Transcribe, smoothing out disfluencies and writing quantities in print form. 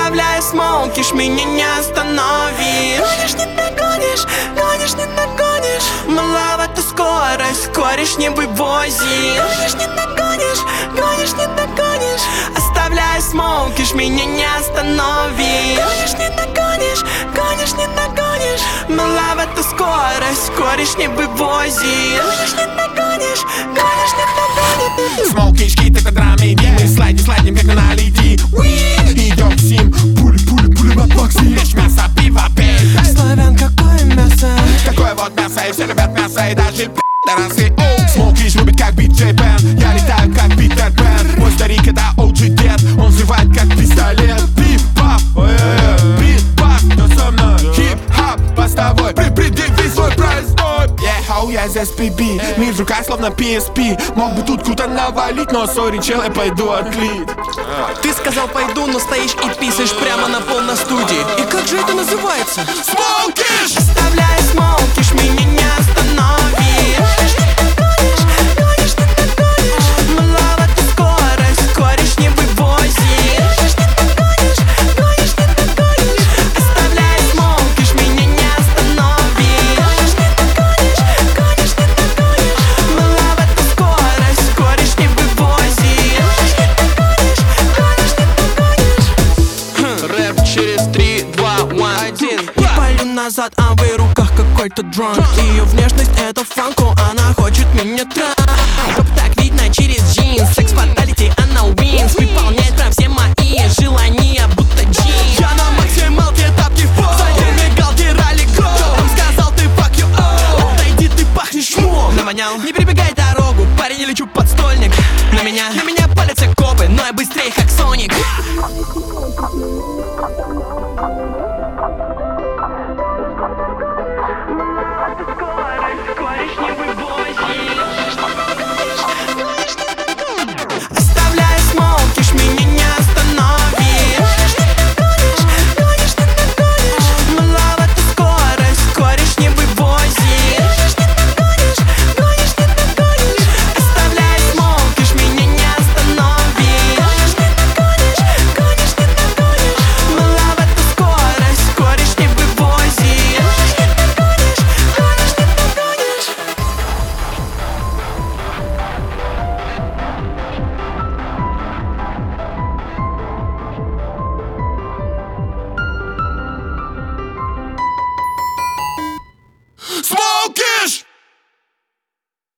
Оставляя смокиш, меня не остановишь. Гонишь, не догонишь, гонишь, не догонишь. Мала в эту скорость, скоришь не вывозишь. Гонишь, не догонишь, гонишь, не догонишь. Оставляя смокиш, меня не остановишь. Гонишь, не догонишь, гонишь, не догонишь. Мала в эту скорость, скоришь не вывозишь. Гонишь, не догонишь, гонишь, не догонишь. Смокиш, кит, это драма, иди. Мы слайдим, как на наледи. Идем к сим, пули на боксе. Ешь мясо, пиво, пей. Славян, какое мясо? Такое вот мясо, и все любят мясо, и даже пидорасы. Смокиш любит как биджей Бен. Я летаю как Питер Пен. Мой старик это OG дед. Он взрывает как пистолет. Бит-бап, бит-бап, кто со мной? Хип-хап, постовой. Предъяви свой простой. Я из SPB, мир в руках словно PSP. Мог бы тут круто навалить, но сори, чел, я пойду отлить. Ты сказал пойду, но стоишь и писаешь прямо на пол на студии. И как же это называется? Смокиш! Оставляя смокиш, меня не остановишь. Гонишь, не догонишь, гонишь, не догонишь. Мала в эту скорость, скоришь не вывозишь. Гонишь, не догонишь, гонишь, не догонишь. Оставляя смокиш, меня не остановишь. Гонишь, не догонишь, гонишь, не догонишь. Мала в эту скорость, скоришь не вывозишь. Гонишь, не догонишь, гонишь, не догонишь. Рэп через 3, 2, 1. Я палю назад, а в руках какой-то дранк. Ее внешность это фанко, она хочет меня трахать.